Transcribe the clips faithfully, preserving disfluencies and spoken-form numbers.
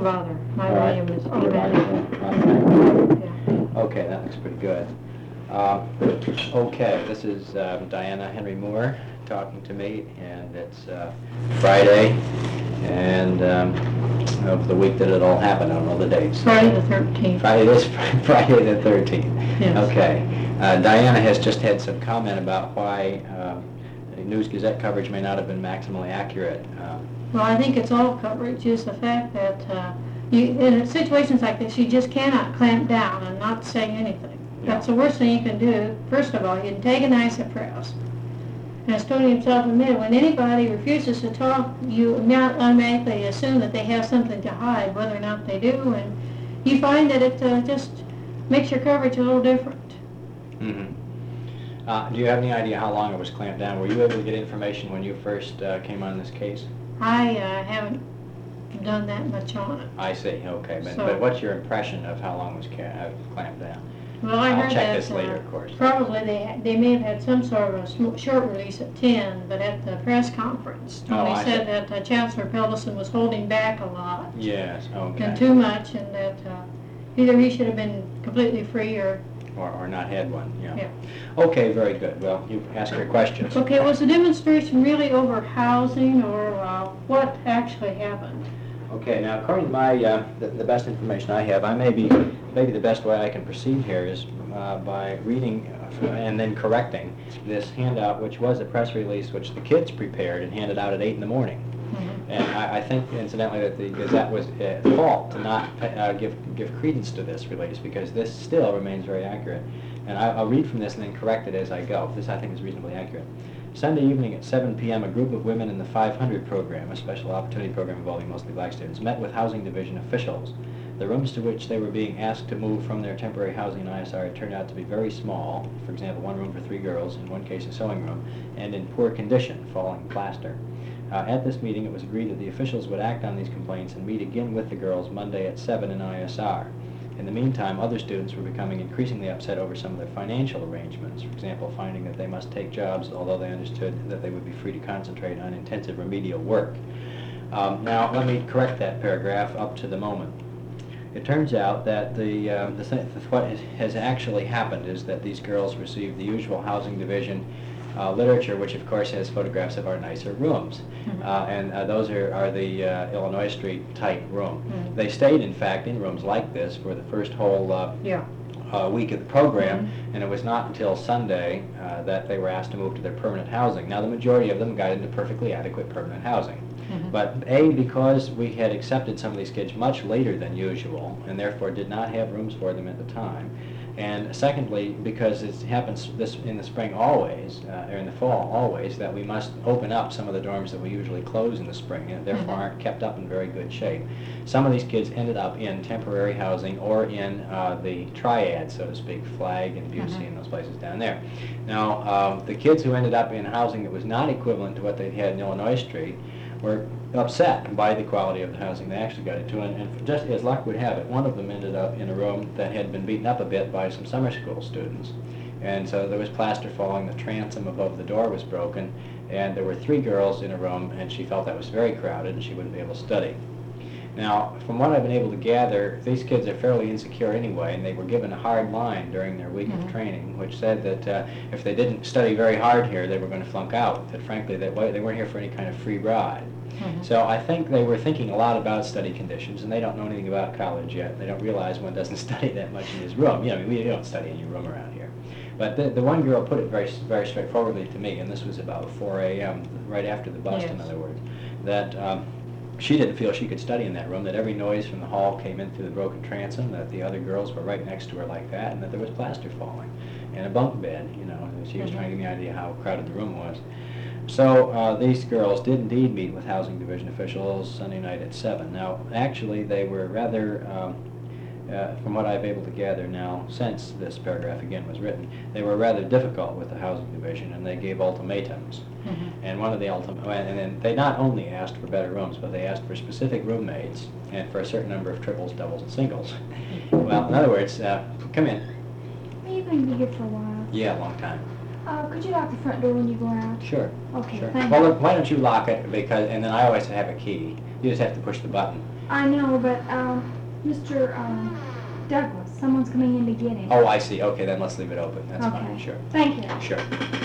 bother. My All right. volume is Your automatic. volume. Yeah. Okay, that looks pretty good. Uh, okay, this is um, Diana Henry Moore talking to me, and it's uh, Friday, and um, of the week that it all happened. I don't know the dates. Friday the thirteenth. Friday this Friday the thirteenth. Yes. Okay. Uh, Diana has just had some comment about why uh, the News Gazette coverage may not have been maximally accurate. Uh, Well, I think it's all coverage, is the fact that uh, you, in situations like this, you just cannot clamp down and not say anything. Yeah. That's the worst thing you can do. First of all, you antagonize the press. And as Tony himself admitted, when anybody refuses to talk, you not automatically assume that they have something to hide, whether or not they do, and you find that it uh, just makes your coverage a little different. Mm-hmm. Uh, do you have any idea how long it was clamped down? Were you able to get information when you first uh, came on this case? I uh, haven't done that much on it. I see, okay. But, So- but what's your impression of how long it was ca- uh, clamped down? Well, I I'll heard check that, this later, uh, of course. Probably they they may have had some sort of a sm- short release at ten, but at the press conference, Oh, Tony I said see. that uh, Chancellor Pelleson was holding back a lot Yes, okay. and too much, and that uh, either he should have been completely free or, Or, or not had one, yeah. yeah. Okay, very good. Well, you ask your questions. Okay, was the demonstration really over housing, or uh, what actually happened? Okay, now according to my, uh, the, the best information I have, I may be, maybe the best way I can proceed here is uh, by reading uh, and then correcting this handout, which was a press release which the kids prepared and handed out at eight in the morning. Mhm. And I, I think, incidentally, that the Gazette was at fault to not uh, give give credence to this release, because this still remains very accurate. And I, I'll read from this and then correct it as I go. This, I think, is reasonably accurate. Sunday evening at seven p m, a group of women in the five hundred program, a special opportunity program involving mostly black students, met with Housing Division officials. The rooms to which they were being asked to move from their temporary housing in I S R turned out to be very small, for example, one room for three girls, in one case a sewing room, and in poor condition, falling plaster. Uh, at this meeting, it was agreed that the officials would act on these complaints and meet again with the girls Monday at seven in I S R. In the meantime, other students were becoming increasingly upset over some of their financial arrangements, for example, finding that they must take jobs, although they understood that they would be free to concentrate on intensive remedial work. Um, now, let me correct that paragraph up to the moment. It turns out that the, uh, the th what has, has actually happened is that these girls received the usual Housing Division uh, literature, which of course has photographs of our nicer rooms. Mhm. Uh, and uh, those are, are the uh, Illinois Street type room. Mhm. They stayed, in fact, in rooms like this for the first whole uh, Yeah. uh, week of the program, Mhm. and it was not until Sunday uh, that they were asked to move to their permanent housing. Now, the majority of them got into perfectly adequate permanent housing. Mhm. But A, because we had accepted some of these kids much later than usual, and therefore did not have rooms for them at the time, and secondly, because it happens this in the spring always, uh, or in the fall always, that we must open up some of the dorms that we usually close in the spring, and therefore Mhm. aren't kept up in very good shape. Some of these kids ended up in temporary housing or in uh, the triad, so to speak, Flag and Busey Mhm. and those places down there. Now, um, the kids who ended up in housing that was not equivalent to what they had in Illinois Street were upset by the quality of the housing they actually got into, and, and just as luck would have it, one of them ended up in a room that had been beaten up a bit by some summer school students. And so there was plaster falling, the transom above the door was broken, and there were three girls in a room, and she felt that was very crowded and she wouldn't be able to study. Now, from what I've been able to gather, these kids are fairly insecure anyway, and they were given a hard line during their week Mhm. of training, which said that uh, if they didn't study very hard here, they were going to flunk out, that frankly they, they weren't here for any kind of free ride. Mhm. So I think they were thinking a lot about study conditions, and they don't know anything about college yet. They don't realize one doesn't study that much in his room. You know, we don't study in your room around here. But the, the one girl put it very, very straightforwardly to me, and this was about four a m, right after the bust, in Yes. other words, that um, she didn't feel she could study in that room, that every noise from the hall came in through the broken transom, that the other girls were right next to her like that, and that there was plaster falling, and a bunk bed, you know. She was Mhm. trying to give me an idea how crowded the room was. So uh, these girls did indeed meet with Housing Division officials Sunday night at seven. Now, actually, they were rather, um, uh, from what I've able to gather now, since this paragraph again was written, they were rather difficult with the Housing Division, and they gave ultimatums. Mhm. And one of the ultim and then they not only asked for better rooms, but they asked for specific roommates and for a certain number of triples, doubles, and singles. Well, in other words, uh, come in. Are you going to be here for a while? Yeah, a long time. Uh, could you lock the front door when you go out? Sure. Okay, Sure. thank Well, you. look, why don't you lock it, because, and then I always have a key. You just have to push the button. I know, but, uh, Mister um, Douglas, someone's coming in to get him. Oh, I see. Okay, then let's leave it open. That's fine. Okay. Sure. Thank you. Sure.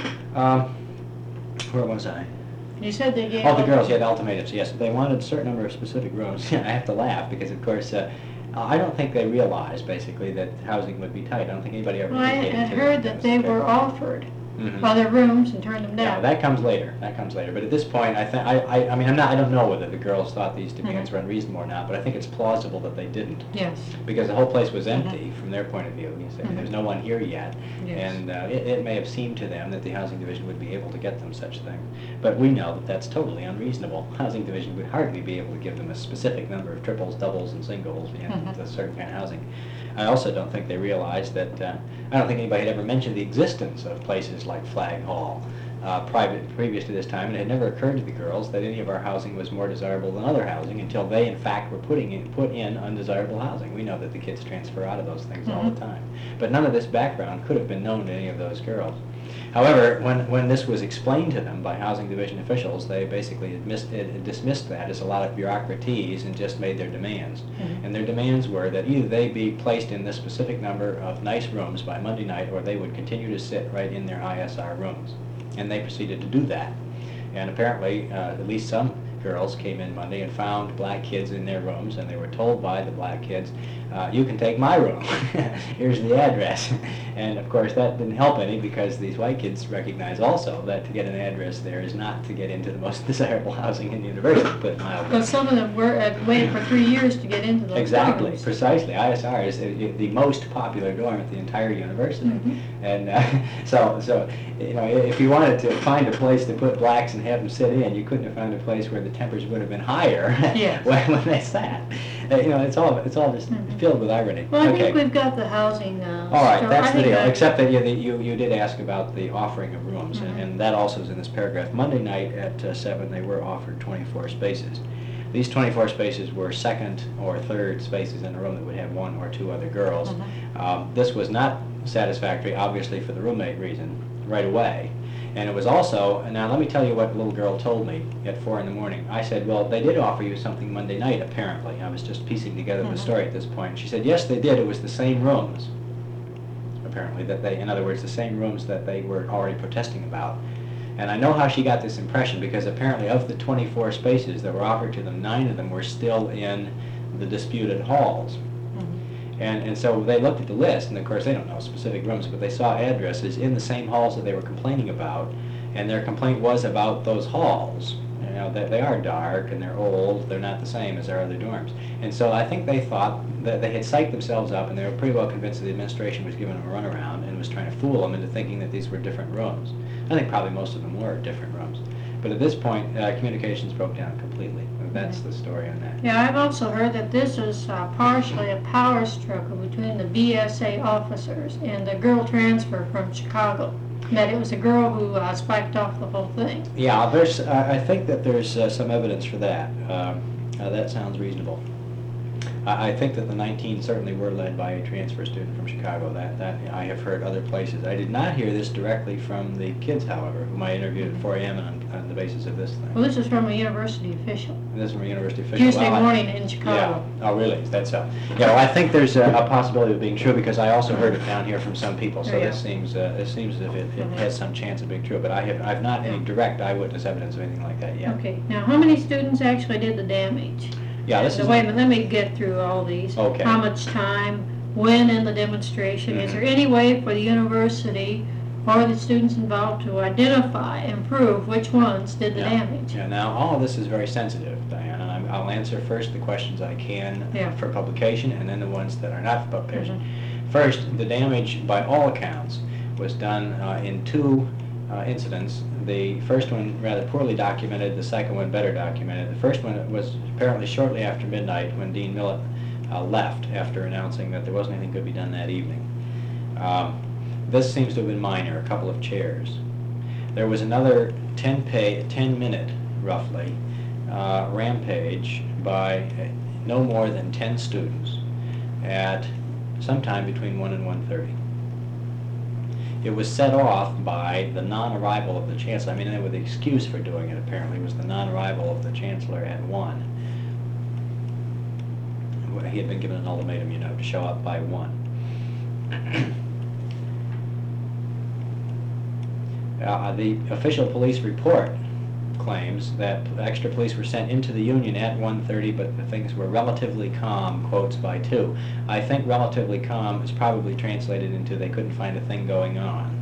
Um, where was I? You said they gave. Oh, the girls, yeah, the ultimatums, yes. They wanted a certain number of specific rooms. I have to laugh because, of course, uh, I don't think they realized, basically, that housing would be tight. I don't think anybody ever Well, I indicated had to heard them that was they the were case. offered Mhm. other rooms and turned them Yeah, down. that comes later. That comes later. But at this point, I think I, I, I mean, I'm not. I don't know whether the girls thought these demands Mhm. were unreasonable or not. But I think it's plausible that they didn't, Yes. because the whole place was empty from their point of view. You say, Mhm. there's no one here yet, Yes. and uh, it, it may have seemed to them that the housing division would be able to get them such things. But we know that that's totally unreasonable. Housing division would hardly be able to give them a specific number of triples, doubles, and singles and Mhm. a certain kind of housing. I also don't think they realized that. Uh, I don't think anybody had ever mentioned the existence of places like Flag Hall. Uh, private previous to this time, and it had never occurred to the girls that any of our housing was more desirable than other housing until they, in fact, were putting in, put in undesirable housing. We know that the kids transfer out of those things all Mhm. the time, but none of this background could have been known to any of those girls. However, when, when this was explained to them by housing division officials, they basically dismissed, it, dismissed that as a lot of bureaucraties and just made their demands. Mhm. And their demands were that either they be placed in this specific number of nice rooms by Monday night, or they would continue to sit right in their I S R rooms. And they proceeded to do that. And apparently, uh, at least some girls came in Monday and found black kids in their rooms, and they were told by the black kids, uh, you can take my room. Here's the address. And of course, that didn't help any, because these white kids recognize also that to get an address there is not to get into the most desirable housing in the university, to put it mildly. But some of them were, uh, waited for three years to get into those Exactly, dorms. precisely. I S R is the the most popular dorm at the entire university. Mhm. And uh, so, so you know, if you wanted to find a place to put blacks and have them sit in, you couldn't have found a place where the tempers would have been higher Yes. when, when they sat. Uh, you know, it's all it's all just Mhm. filled with irony. Well, I Okay. think we've got the housing, uh. All right, so that's I the think deal, that- except that you, you, you did ask about the offering of rooms, and, Mhm. and that also is in this paragraph. Monday night at uh, seven, they were offered twenty-four spaces. These twenty-four spaces were second or third spaces in a room that would have one or two other girls. Mhm. Um, this was not satisfactory, obviously, for the roommate reason, right away. And it was also, and now let me tell you what a little girl told me at four in the morning. I said, well, they did offer you something Monday night, apparently. I was just piecing together Mhm. the story at this point. She said, yes, they did. It was the same rooms, apparently, that they, in other words, the same rooms that they were already protesting about. And I know how she got this impression, because apparently of the twenty-four spaces that were offered to them, nine of them were still in the disputed halls. Mhm. And, and so they looked at the list, and of course they don't know specific rooms, but they saw addresses in the same halls that they were complaining about, and their complaint was about those halls. You know, they, they are dark and they're old, they're not the same as our other dorms. And so I think they thought that they had psyched themselves up, and they were pretty well convinced that the administration was giving them a runaround and was trying to fool them into thinking that these were different rooms. I think probably most of them were different rooms. But at this point, uh, communications broke down completely. And that's the story on that. Yeah, I've also heard that this is uh, partially a power struggle between the B S A officers and the girl transfer from Chicago. That it was a girl who uh, spiked off the whole thing. Yeah, there's. I I think that there's uh, some evidence for that. Um, uh, that sounds reasonable. I I think that the nineteen certainly were led by a transfer student from Chicago. That that I have heard other places. I did not hear this directly from the kids, however, whom I interviewed at four A M on, on the basis of this thing. Well, this is from a university official. This is from a university official. Tuesday Well, I- morning in Chicago. Yeah. Oh, really? That's so. Yeah. Well, I think there's a, a possibility of it being true, because I also heard it down here from some people. So Oh, yeah. this seems uh, this seems as if it, it Mhm. has some chance of being true. But I have I've not any Yeah. direct eyewitness evidence of anything like that yet. Okay, now how many students actually did the damage? Yeah. This So is. wait a minute, let me get through all these. Okay. How much time, when in the demonstration? Is Mhm. there any way for the university or the students involved to identify and prove which ones did the Yeah. damage? Yeah, now, all of this is very sensitive, Diane, and I'm- I'll answer first the questions I can Yeah. for publication, and then the ones that are not for publication. First, the damage, by all accounts, was done uh, in two uh, incidents. The first one rather poorly documented, the second one better documented. The first one was apparently shortly after midnight, when Dean Millett uh, left after announcing that there wasn't anything could be done that evening. Um, This seems to have been minor, a couple of chairs. There was another ten pay, ten minute, roughly, uh, rampage by uh, no more than ten students at sometime between one and one thirty. It was set off by the non-arrival of the chancellor. I mean, they were the excuse for doing it, apparently, was the non-arrival of the chancellor at one. he had been given an ultimatum, you know, to show up by one. Uh, the official police report claims that extra police were sent into the Union at one thirty, but the things were relatively calm, quotes, by two. I think relatively calm is probably translated into they couldn't find a thing going on.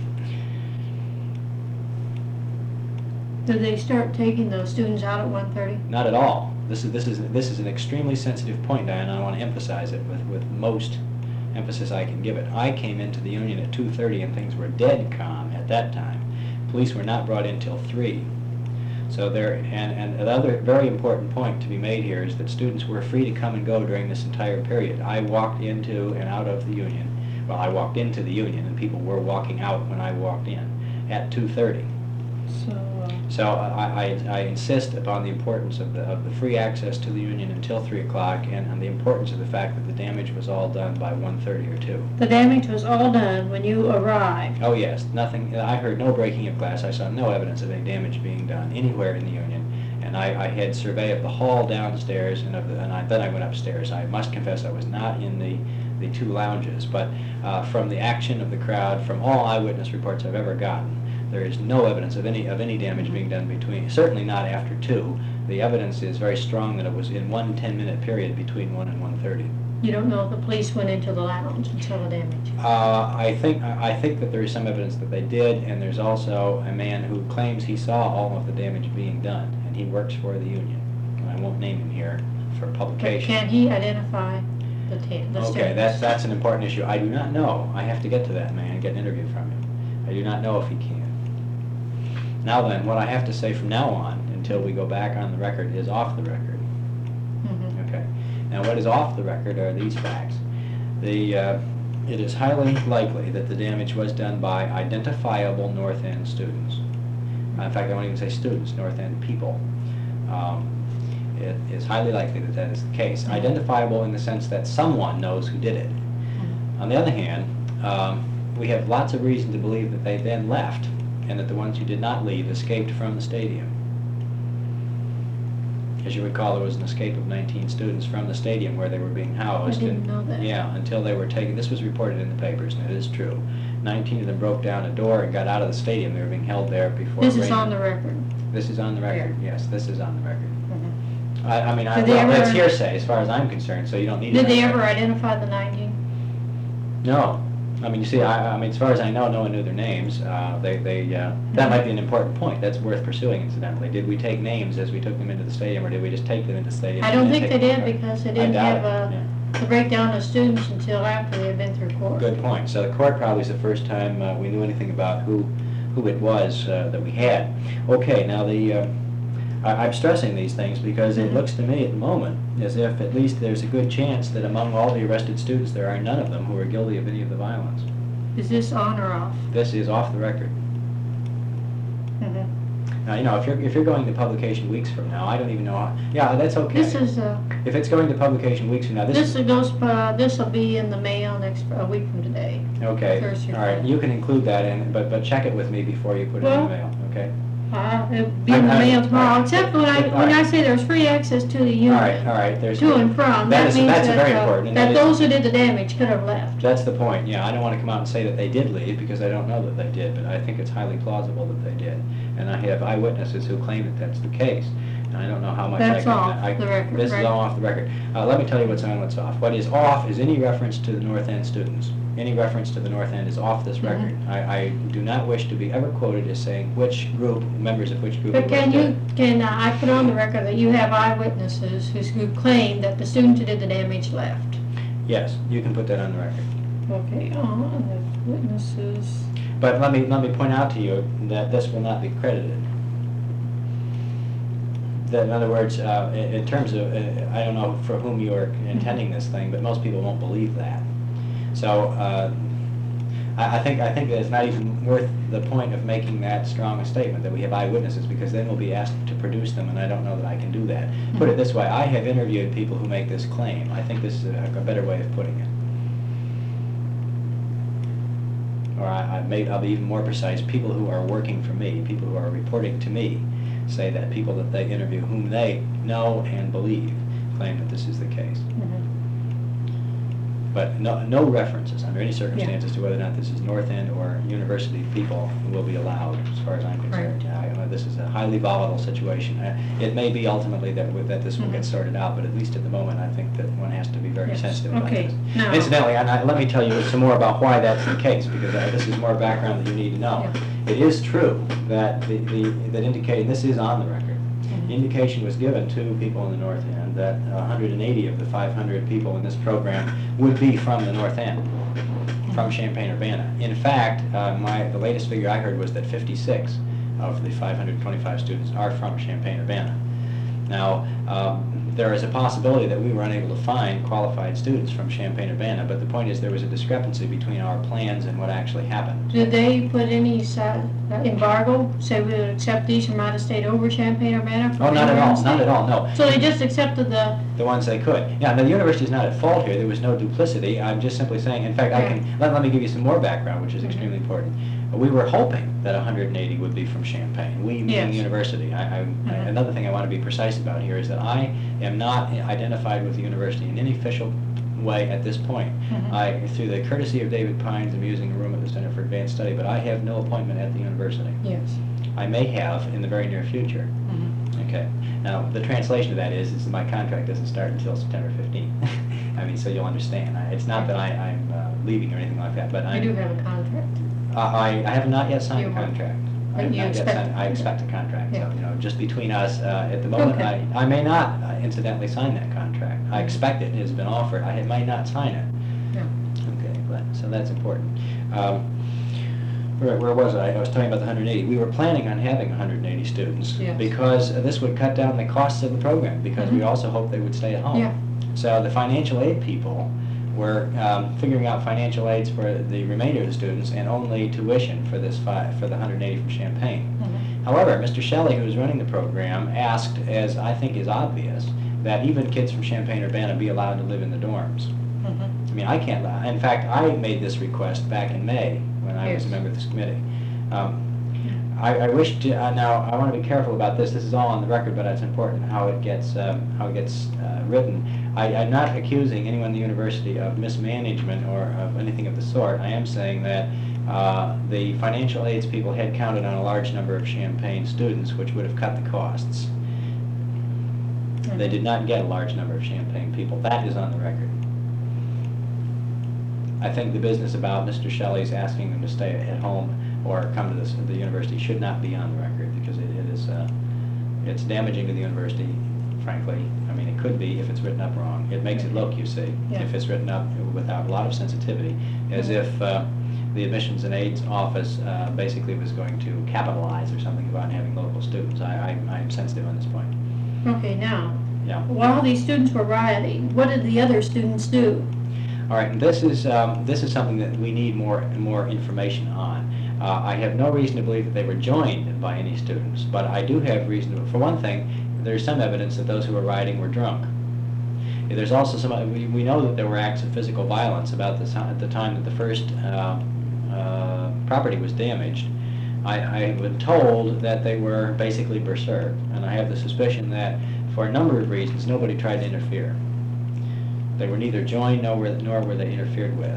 Did they start taking those students out at one thirty? Not at all. This is this is this is an extremely sensitive point, Diane. I want to emphasize it with with most emphasis I can give it. I came into the Union at two thirty and things were dead calm at that time. Police were not brought in till three. So there, and, and another very important point to be made here is that students were free to come and go during this entire period. I walked into and out of the Union. Well, I walked into the Union and people were walking out when I walked in at two thirty. So, uh, So I, I, I insist upon the importance of the, of the free access to the Union until three o'clock, and, and the importance of the fact that the damage was all done by one thirty or two. the damage was all done when you arrived. Oh yes, nothing, I heard no breaking of glass, I saw no evidence of any damage being done anywhere in the Union, and I, I had survey of the hall downstairs, and, of the, and I, then I went upstairs. I must confess I was not in the, the two lounges, but uh, from the action of the crowd, from all eyewitness reports I've ever gotten, there is no evidence of any of any damage being done between, certainly not after two. The evidence is very strong that it was in one ten-minute period between one and one thirty. You don't know if the police went into the lounge and saw the damage? Uh, I think I think that there is some evidence that they did, and there's also a man who claims he saw all of the damage being done, and he works for the Union. I won't name him here for But publication. can he identify the ten, the Okay, students? that's that's an important issue. I do not know. I have to get to that man and get an interview from him. I do not know if he can. Now then, what I have to say from now on, until we go back on the record, is off the record. Mhm. Okay. Now, what is off the record are these facts. The, uh, it is highly likely that the damage was done by identifiable North End students. In fact, I won't even say students, North End people. Um, it is highly likely that that is the case. Identifiable in the sense that someone knows who did it. On the other hand, um, we have lots of reason to believe that they then left, and that the ones who did not leave escaped from the stadium. As you recall, there was an escape of nineteen students from the stadium where they were being housed. I didn't and- know that. Yeah, until they were taken, this was reported in the papers, and it is true. nineteen of them broke down a door and got out of the stadium. They were being held there before This is raining. on the record. This is on the record, yes, this is on the record. Mhm. I, I mean, I, Did they well, that's ever- hearsay as far as I'm concerned, so you don't need it. Did on they the ever record. identify the nineteen? No. I mean, you see, I, I mean, as far as I know, no one knew their names. Uh, they, they, uh, that might be an important point. That's worth pursuing, incidentally. Did we take names as we took them into the stadium, or did we just take them into the stadium? I and don't then think take they them did back? because they I didn't doubt have it, a, yeah. the breakdown of students until after they had been through court. Good point. So the court probably is the first time uh, we knew anything about who, who it was uh, that we had. Okay, now the, uh, I, I'm stressing these things because it Mhm. looks to me at the moment as if at least there's a good chance that among all the arrested students, there are none of them who are guilty of any of the violence. Is this on or off? This is off the record. Mhm. Now, you know, if you're, if you're going to publication weeks from now, I don't even know how, yeah, that's okay. This is, uh, If it's going to publication weeks from now, this this is, goes, uh, this'll be in the mail next, a week from today. okay, Thursday or all right, Friday. you can include that in, but, but check it with me before you put it in Well- the mail, okay? Uh, it'll be in the I- I- mail all tomorrow, right. except when I, All when I right. say there's free access to the All unit. right, all right, there's. To and from, That that is- means that's that, very uh, important, and that that is- those who did the damage could have left. That's the point, yeah, I don't want to come out and say that they did leave, because I don't know that they did, but I think it's highly plausible that they did. And I have eyewitnesses who claim that that's the case, and I don't know how much I can... That's off I- the record, This is right? all off the record. Uh, let me tell you what's on, what's off. What is off is any reference to the North End students. Any reference to the North End is off this Mhm. record. I, I do not wish to be ever quoted as saying which group, members of which group it But was can did. you, can, uh, I put on the record that you have eyewitnesses who's- who claim that the student who did the damage left? Yes, you can put that on the record. Okay, uh, the witnesses, But let me, let me point out to you that this will not be credited. That, in other words, uh, in, in terms of, uh, I don't know for whom you are intending this thing, but most people won't believe that. So, uh, I, I think, I think that it's not even worth the point of making that strong a statement, that we have eyewitnesses, because then we'll be asked to produce them, and I don't know that I can do that. Put it this way, I have interviewed people who make this claim. I think this is a, a better way of putting it. Or I, I may, I'll be even more precise, people who are working for me, people who are reporting to me, say that people that they interview, whom they know and believe, claim that this is the case. Mhm. But no, no references under any circumstances to whether or not this is North End or university people will be allowed, as far as I'm concerned. I, uh, this is a highly volatile situation. Uh, It may be ultimately that, with- that this will get Mhm. sorted out, but at least at the moment, I think that one has to be very Yes. sensitive about Okay. this. Now- Incidentally, and I, let me tell you some more about why that's the case, because uh, this is more background that you need to know. Yeah. It is true that the, the, that indicating, this is on the record, Mhm. indication was given to people in the North End that one hundred eighty of the five hundred people in this program would be from the North End, from Champaign-Urbana. In fact, uh, my, the latest figure I heard was that fifty-six of the five hundred twenty-five students are from Champaign-Urbana. Now, um, there is a possibility that we were unable to find qualified students from Champaign-Urbana, but the point is there was a discrepancy between our plans and what actually happened. Did they put any si- uh, embargo, say we would accept these from out of state over Champaign-Urbana? Oh, not at all, not at all, no. So they just accepted the, The ones they could. Yeah, now the university is not at fault here. There was no duplicity. I'm just simply saying, in fact, I can, let, let me give you some more background, which is extremely important. We were hoping that one hundred eighty would be from Champaign, we meaning Yes. the university. I, I, I- Mhm. another thing I want to be precise about here is that I am not identified with the university in any official way at this point. Mhm. I, through the courtesy of David Pines, am using a room at the Center for Advanced Study, but I have no appointment at the university. yes. I may have in the very near future. Mhm. Okay. Now, the translation of that is, is that my contract doesn't start until September fifteenth. I mean, so you'll understand. I- It's not that I, I'm uh, leaving or anything like that, but You I'm... do have a contract. Uh, I, I have not yet signed You a will. contract. I But have you not yet expect- signed- I expect a contract, so, Yeah. you know, just between us, uh, at the moment, I, Okay. I may not uh, incidentally sign that contract. I expect it, it has been offered, I might not sign it. Yeah. Okay, but, so that's important. Um, Where, where was I? I was talking about the one hundred eighty. We were planning on having one hundred eighty students Yes. because uh, this would cut down the costs of the program, because we Mhm. also hoped they would stay at home. Yeah. So the financial aid people were um, figuring out financial aids for the remainder of the students and only tuition for this five, for the one hundred eighty from Champaign. Mhm. However, Mister Shelley, who was running the program, asked, as I think is obvious, that even kids from Champaign-Urbana be allowed to live in the dorms. Mhm. I mean, I can't, allow- in fact, I made this request back in May when I was a Yes. member of this committee. Um, I, I wish to, uh, now, I want to be careful about this, this is all on the record, but it's important how it gets, um, how it gets uh, written. I, I'm not accusing anyone in the university of mismanagement or of anything of the sort. I am saying that uh, the financial aids people had counted on a large number of Champaign students, which would have cut the costs. They did not get a large number of Champaign people. That is on the record. I think the business about Mister Shelley's asking them to stay at home or come to this, the university should not be on the record, because it, it is, uh, it's damaging to the university, frankly. I mean, it could be if it's written up wrong. It makes it look, you see, Yeah. if it's written up without a lot of sensitivity, as Mhm. if uh, the admissions and aids office uh, basically was going to capitalize or something about having local students. I, I, I'm sensitive on this point. Okay, now, Yeah. while these students were rioting, what did the other students do? All right, and this is, um, this is something that we need more, more information on. Uh, I have no reason to believe that they were joined by any students, but I do have reason to, for one thing, there's some evidence that those who were rioting were drunk. There's also some, we, we know that there were acts of physical violence about the, ti- at the time that the first uh, uh, property was damaged. I, I have been told that they were basically berserk, and I have the suspicion that for a number of reasons, nobody tried to interfere. They were neither joined nor were, nor were they interfered with.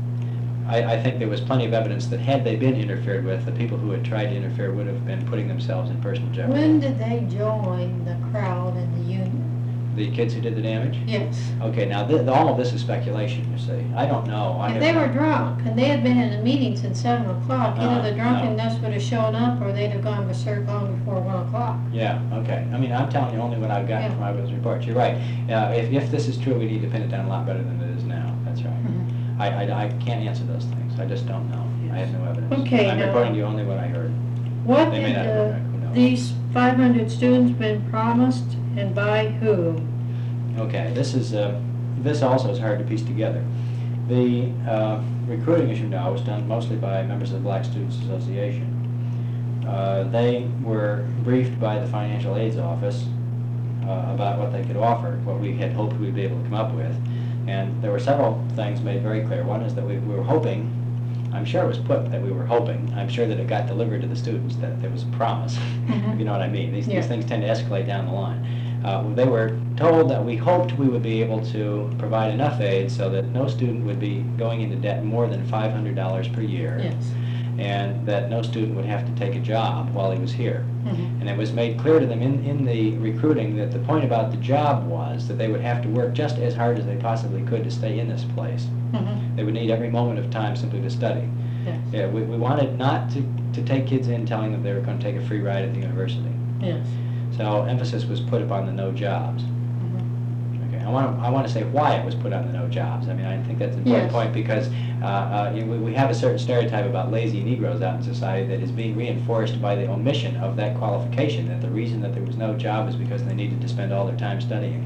I, I think there was plenty of evidence that had they been interfered with, the people who had tried to interfere would have been putting themselves in personal jeopardy. When did they join the crowd in the union? The kids who did the damage? Yes. Okay, now, th- all of this is speculation, you see. I don't know. I If have they not- were drunk, and they had been in a meeting since seven o'clock, Uh, either the no. drunkenness would have shown up, or they'd have gone berserk long before one o'clock. Yeah, okay. I mean, I'm telling you only what I've gotten Yeah. from eyewitness reports. You're right. Uh, if, if this is true, we need to pin it down a lot better than it is now. That's right. Mhm. I, I, I can't answer those things. I just don't know. I have no evidence. Okay, I'm now- reporting to you only what I heard. What They may did not uh, have come back, who knows? these five hundred students been promised, and by whom? Okay, this is, uh, this also is hard to piece together. The uh, recruiting, as you know, was done mostly by members of the Black Students Association. Uh, They were briefed by the Financial Aids Office uh, about what they could offer, what we had hoped we'd be able to come up with. And there were several things made very clear. One is that we we were hoping, I'm sure it was put that we were hoping, I'm sure that it got delivered to the students, that there was a promise, Mhm. if you know what I mean. These, Yeah. these things tend to escalate down the line. Uh, they were told that we hoped we would be able to provide enough aid so that no student would be going into debt more than five hundred dollars per year. Yes. And that no student would have to take a job while he was here. Mhm. And it was made clear to them in, in the recruiting that the point about the job was that they would have to work just as hard as they possibly could to stay in this place. Mhm. They would need every moment of time simply to study. Yes. Yeah, we, we wanted not to, to take kids in telling them they were going to take a free ride at the university. Yes. So emphasis was put upon the no jobs. Mhm. Okay, I want to I want to say why it was put on the no jobs. I mean, I think that's an important Yes. point because uh, uh, you know, we, we have a certain stereotype about lazy Negroes out in society that is being reinforced by the omission of that qualification, that the reason that there was no job is because they needed to spend all their time studying.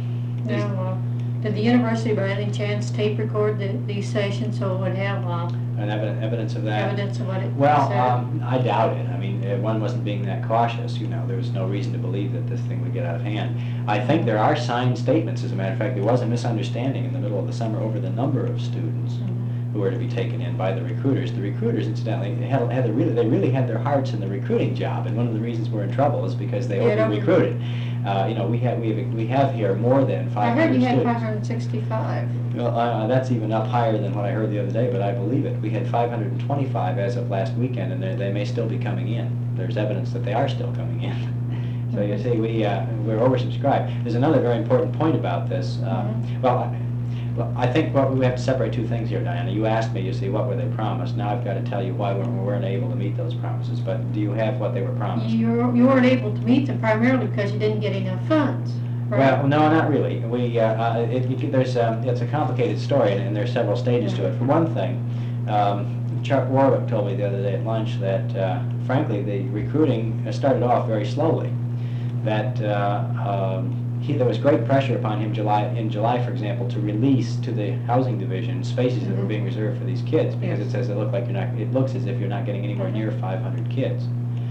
Now, uh, did the university by any chance tape record the, these sessions so it would have uh, And evi- evidence of that? evidence of what it Well, said? um, I doubt it. I mean, uh, one wasn't being that cautious, you know. There was no reason to believe that this thing would get out of hand. I think there are signed statements, as a matter of fact. There was a misunderstanding in the middle of the summer over the number of students Mhm. who were to be taken in by the recruiters. The recruiters, incidentally, they had, had a really, they really had their hearts in the recruiting job, and one of the reasons we're in trouble is because they Yeah, over-recruited. Uh, you know, we have, we have, we have here more than I five heard hundred you had students. five hundred sixty-five. Well, uh, that's even up higher than what I heard the other day, but I believe it. We had five hundred twenty-five as of last weekend, and they they may still be coming in. There's evidence that they are still coming in. So you see, we, uh, we're oversubscribed. There's another very important point about this. Um, Well, I- well, I think what we have to separate two things here, Diana. You asked me, you see, what were they promised? Now I've got to tell you why we weren't able to meet those promises. But do you have what they were promised? You, you weren't able to meet them primarily because you didn't get enough funds, right? Well, no, not really. We, uh, uh, it, it, there's, um, it's a complicated story, and, and there's several stages to it. For one thing, um, Chuck Warwick told me the other day at lunch that, uh, frankly, the recruiting started off very slowly. That uh, um, he, there was great pressure upon him July, in July, for example, to release to the housing division spaces that were Mhm. being reserved for these kids, because Yes. it says it look like you're not, it looks as if you're not getting anywhere near five hundred kids.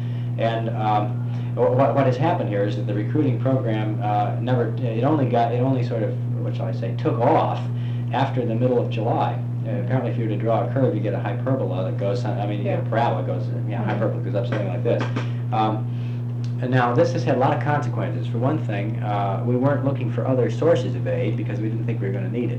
And um, what, what has happened here is that the recruiting program uh, never, it only got, it only sort of, what shall I say, took off after the middle of July. Uh, apparently, if you were to draw a curve, you get a hyperbola that goes, I mean, you get a Yeah. parabola goes, yeah, Mhm. hyperbola goes up something like this. Um, and now, this has had a lot of consequences. For one thing, uh, we weren't looking for other sources of aid because we didn't think we were going to need it.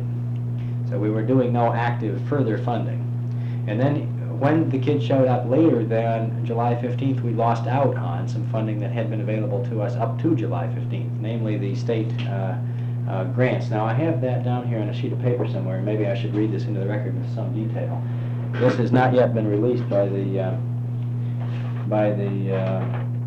So we were doing no active further funding. And then when the kids showed up later than July fifteenth, we lost out on some funding that had been available to us up to July fifteenth, namely the state uh, uh, grants. Now, I have that down here on a sheet of paper somewhere, and maybe I should read this into the record with some detail. This has not yet been released by the, uh, by the, uh,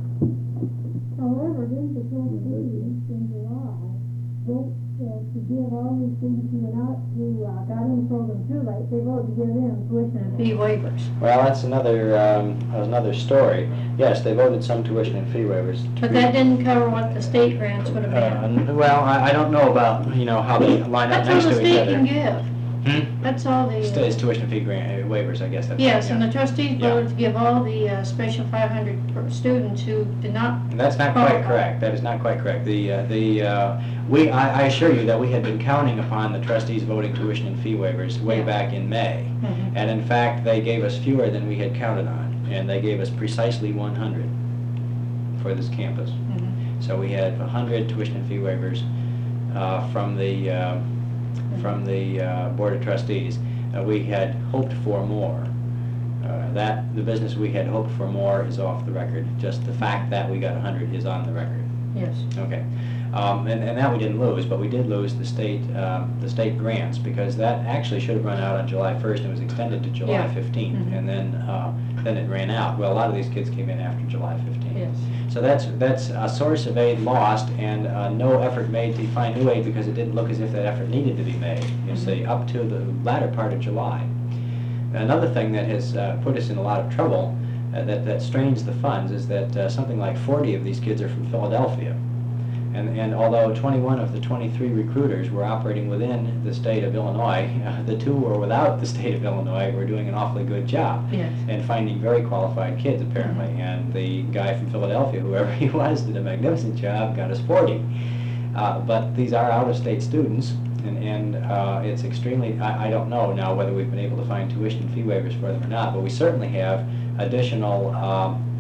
However, then the trustees in July vote uh, to give all these students who are not, who uh, got in the program too late, they vote to give them tuition and Fee waivers. well, that's another, um, another story. Yes, they voted some tuition and fee waivers. to But be- that didn't cover what the state grants would have been. Uh, well, I, I don't know about, you know, how they line up That's all next the to each state other. can give. Hmm? That's all the. St- It's tuition fee grant, uh, waivers, I guess that's. Yes, yeah. and the trustees Yeah. voted to give all the uh, special five hundred per students who did not. And that's not quite qualify. correct. That is not quite correct. The, uh, the, uh, we, I, I assure you that we had been counting upon the trustees voting tuition and fee waivers way Yeah. back in May. Mhm. And in fact, they gave us fewer than we had counted on, and they gave us precisely one hundred for this campus. Mhm. So we had one hundred tuition and fee waivers uh, from the, uh, from the uh, Board of Trustees. Uh, We had hoped for more. Uh, That, the business we had hoped for more is off the record. Just the fact that we got one hundred is on the record. Yes. Okay. Um, and, and that we didn't lose, but we did lose the state, um, the state grants, because that actually should have run out on July first and was extended to July Yeah. fifteenth. Mhm. And then, uh, then it ran out. Well, a lot of these kids came in after July fifteenth. Yes. So that's, that's a source of aid lost, and uh, no effort made to find new aid because it didn't look as if that effort needed to be made, you see, up to the latter part of July. Another thing that has uh, put us in a lot of trouble, uh, that, that strains the funds, is that uh, something like forty of these kids are from Philadelphia. And, and although twenty-one of the twenty-three recruiters were operating within the state of Illinois, uh, the two were without the state of Illinois were doing an awfully good job. Yes. And finding very qualified kids, apparently. And the guy from Philadelphia, whoever he was, did a magnificent job, got us forty. Uh, but these are out-of-state students, and, and uh, it's extremely, I, I don't know now whether we've been able to find tuition and fee waivers for them or not, but we certainly have additional um,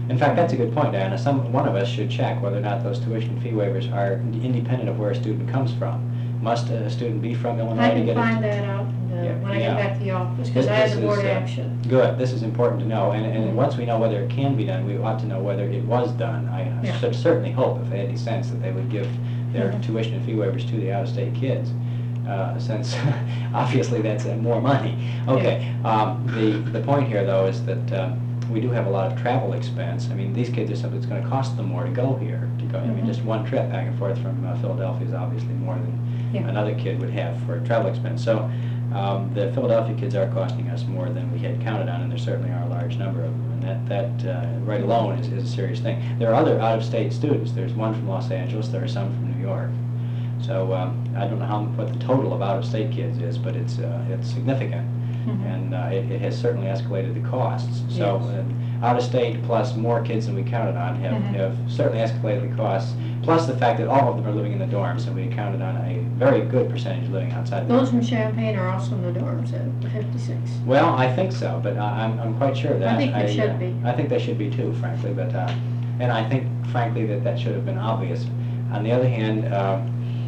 In fact, that's a good point, Diana. Some, one of us should check whether or not those tuition fee waivers are independent of where a student comes from. Must a student be from Illinois I to can get find it? that out uh, Yeah, when I yeah. get back to the office, This- because I have this the is, board uh, action. Good, this is important to know, and, and Mhm. once we know whether it can be done, we ought to know whether it was done. I Yeah. should certainly hope, if they had any sense, that they would give their Mhm. tuition and fee waivers to the out-of-state kids, uh, since obviously that's uh, more money. Okay, um, the, the point here, though, is that um, we do have a lot of travel expense. I mean, these kids are something that's going to cost them more to go here, to go, I mean, Mhm. just one trip back and forth from uh, Philadelphia is obviously more than Yeah. another kid would have for travel expense. So um, the Philadelphia kids are costing us more than we had counted on, and there certainly are a large number of them, and that, that uh, right alone is, is a serious thing. There are other out-of-state students. There's one from Los Angeles, there are some from New York. So um, I don't know how, what the total of out-of-state kids is, but it's, uh, it's significant, Mhm. and uh, it, it has certainly escalated the costs. So Yes. uh, out-of-state plus more kids than we counted on have, Mhm. have certainly escalated the costs, plus the fact that all of them are living in the dorms, and we counted on a very good percentage living outside the dorms. Those from Champaign are also in the dorms at fifty-six. Well, I think so, but I- I'm, I'm quite sure of that. I think they uh, should be. I think they should be too, frankly, but, uh, and I think frankly that that should have been obvious. On the other hand, uh,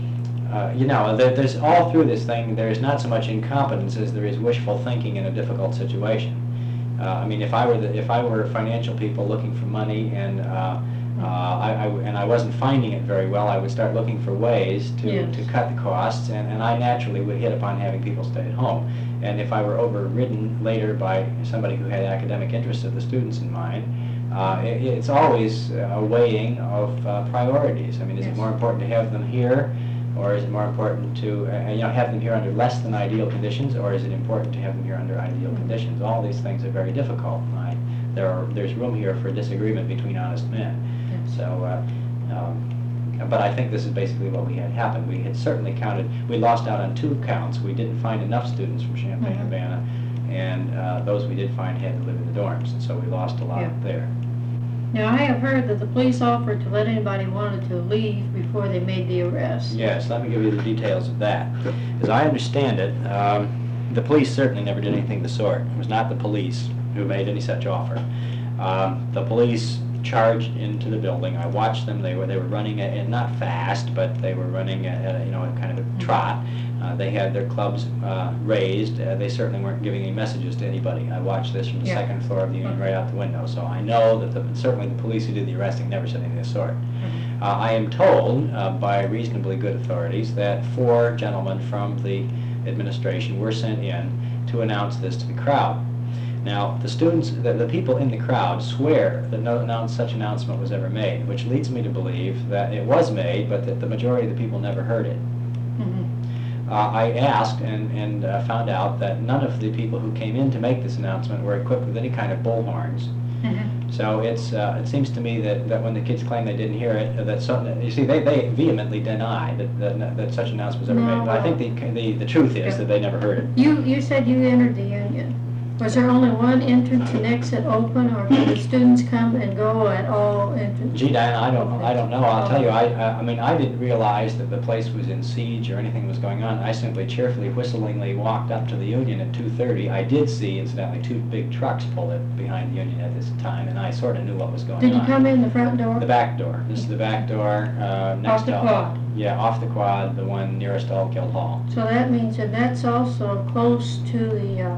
uh, you know, there, there's all through this thing, there's not so much incompetence as there is wishful thinking in a difficult situation. Uh, I mean, if I were the, if I were financial people looking for money and, uh, uh, I, I w- and I wasn't finding it very well, I would start looking for ways to, Yes. to cut the costs, and, and I naturally would hit upon having people stay at home. And if I were overridden later by somebody who had academic interests of the students in mind, uh, it, it's always a weighing of uh, priorities. I mean, is it Yes. more important to have them here, or is it more important to, uh, you know, have them here under less than ideal conditions, or is it important to have them here under ideal conditions? All these things are very difficult. I, there are, there's room here for disagreement between honest men. Yes. So, uh, um, but I think this is basically what we had happen. We had certainly counted, we lost out on two counts. We didn't find enough students from Mhm. Champaign Urbana, and uh, those we did find had to live in the dorms, and so we lost a lot Yeah. there. Now, I have heard that the police offered to let anybody who wanted to leave before they made the arrest. Yes, let me give you the details of that. As I understand it, um, the police certainly never did anything of the sort. It was not the police who made any such offer. Um, the police charged into the building. I watched them. They were they were running at, at not fast, but they were running at, at a, you know, a kind of a trot. Uh, they had their clubs uh, raised. Uh, they certainly weren't giving any messages to anybody. I watched this from the Yeah. second floor of the Union right out the window, so I know that the, certainly the police who did the arresting never said anything of the sort. Uh, I am told uh, by reasonably good authorities that four gentlemen from the administration were sent in to announce this to the crowd. Now, the students, the, the people in the crowd swear that no announce, such announcement was ever made, which leads me to believe that it was made, but that the majority of the people never heard it. Mhm. Uh, I asked and, and uh, found out that none of the people who came in to make this announcement were equipped with any kind of bullhorns. Mhm. So it's, uh, it seems to me that, that when the kids claim they didn't hear it, uh, that some, you see, they, they vehemently deny that, that, that such announcement was ever No, made. But I think the, the, the truth is Yeah. that they never heard it. You, you said you entered the union. Was there only one entrance and exit open, or did the students come and go at all entrances? Gee, Diana, I don't, I don't know. I'll tell you, I, I I mean, I didn't realize that the place was in siege or anything was going on. I simply cheerfully, whistlingly walked up to the Union at two thirty. I did see, incidentally, two big trucks pull up behind the Union at this time, and I sort of knew what was going on. Did you come in the front door? The back door. This is the back door, uh, next Off the to... quad? Yeah, off the quad, the one nearest to Oak Hill Hall. So that means that that's also close to the uh,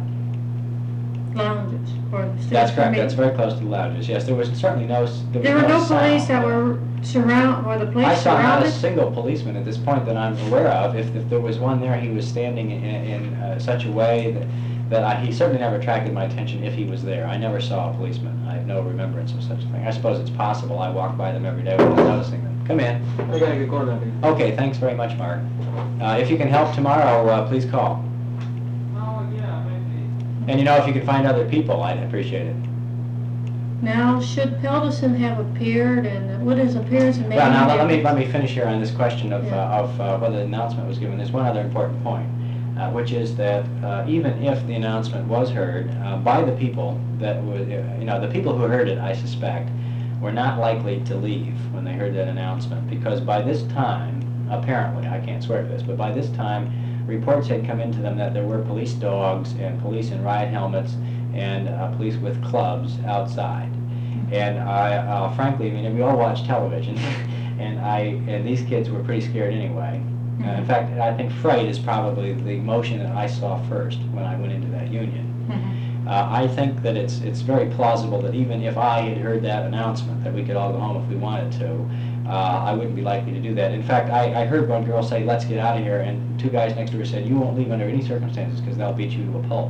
lounges for the students. That's to correct. meet. That's very close to the lounges. Yes, there was certainly no... s- There, was There were no police sound. that were surround, were the police I saw not surrounded? a single policeman at this point that I'm aware of. If, if there was one there, he was standing in, in uh, such a way that, that I, he certainly never attracted my attention if he was there. I never saw a policeman. I have no remembrance of such a thing. I suppose it's possible. I walk by them every day without noticing them. Come in. I gotta get going now, dude. Okay, thanks very much, Mark. Uh, if you can help tomorrow, uh, please call. Oh, yeah, maybe. And you know, if you could find other people, I'd appreciate it. Now, should Pelderson have appeared, and what is appearance and maybe... Well, now, let me, let me finish here on this question of, Yeah. uh, of uh, whether the announcement was given. There's one other important point, uh, which is that uh, even if the announcement was heard uh, by the people that would, uh, you know, the people who heard it, I suspect, were not likely to leave when they heard that announcement, because by this time, apparently, I can't swear to this, but by this time, reports had come into them that there were police dogs and police in riot helmets and uh, police with clubs outside. And I, uh, frankly, I mean, we all watch television, and I, and these kids were pretty scared anyway. Uh, in fact, I think fright is probably the emotion that I saw first when I went into that union. Uh, I think that it's it's very plausible that even if I had heard that announcement that we could all go home if we wanted to, uh, I wouldn't be likely to do that. In fact, I, I heard one girl say, "Let's get out of here," and two guys next to her said, "You won't leave under any circumstances because they'll beat you to a pulp."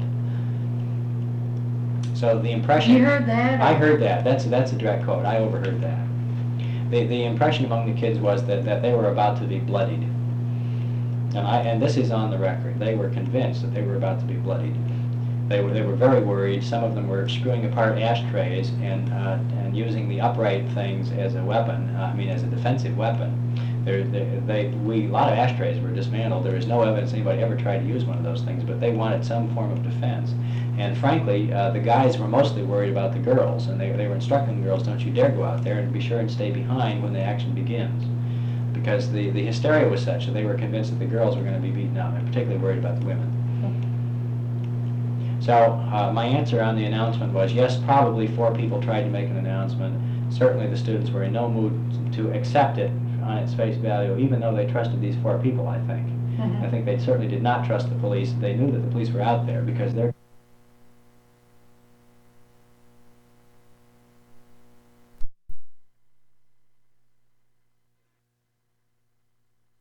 So the impression... You heard that? I heard that. That's that's a direct quote. I overheard that. The the impression among the kids was that, that they were about to be bloodied. And I and this is on the record. They were convinced that they were about to be bloodied. They were they were very worried. Some of them were screwing apart ashtrays and uh, and using the upright things as a weapon. Uh, I mean, as a defensive weapon. There, they, they we a lot of ashtrays were dismantled. There is no evidence anybody ever tried to use one of those things, but they wanted some form of defense. And frankly, uh, the guys were mostly worried about the girls, and they they were instructing the girls, "Don't you dare go out there, and be sure and stay behind when the action begins." Because the, the hysteria was such that they were convinced that the girls were going to be beaten up, and particularly worried about the women. So uh, my answer on the announcement was, yes, probably four people tried to make an announcement. Certainly the students were in no mood to accept it on its face value, even though they trusted these four people, I think. I think they certainly did not trust the police. They knew that the police were out there because they're